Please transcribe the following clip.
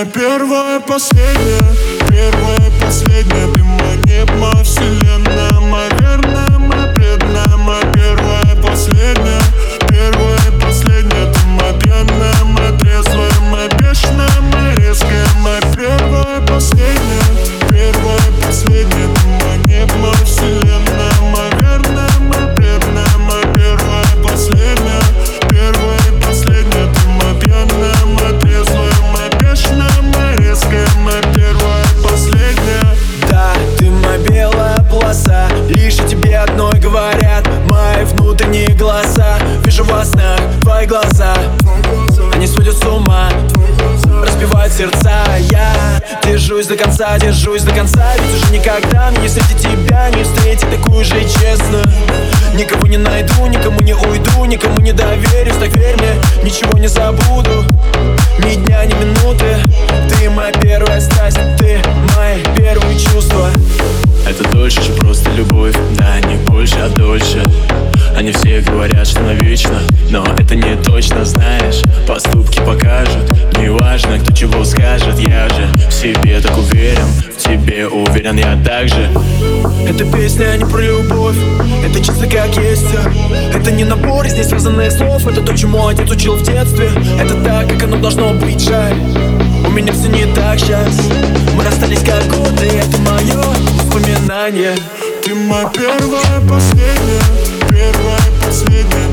моя первая, последняя, первая, последняя. Ты моя небо, моя вселенная, моя верная, моя преданная. Моя первая, последняя, первая, последняя. Ты моя пьяная, моя трезвая, моя бешеная, моя резкая. Моя первая, последняя, первая, последняя. Ты моя небо, моя вселенная, моя верная, моя преданная. Моя первая, последняя, первая, последняя. Ты моя пьяная, моя трезвая, моя бешеная, моя резкая. Моя первая, последняя. Да, ты моя белая полоса, лишь о тебе одной говорят мои внутренние голоса. Вижу во снах твои глаза, они сводят с ума, разбивают сердца. Я держусь до конца, ведь уже никогда мне среди тебя не встретить такую же честную. Никого не найду, никому не уйду, никому не доверюсь, так верь мне, ничего не забуду, ни дня, ни минуты. Ты моя первая страсть, ты мои первые чувства. Это дольше, чем просто любовь, да, не больше, а дольше. Они все говорят, что навечно, но это не точно, знаешь. Поступки покажут, неважно, кто чего скажет. Я же в себе так уверен, в тебе уверен я также. Эта песня не про любовь, это чисто как есть все. Это не набор из несвязанных слов, это то, чему отец учил в детстве. Это так, как оно должно быть, жаль, у меня все не так сейчас. Мы расстались как годы, это мое воспоминание. Ты моя первая, последняя, первая, последняя.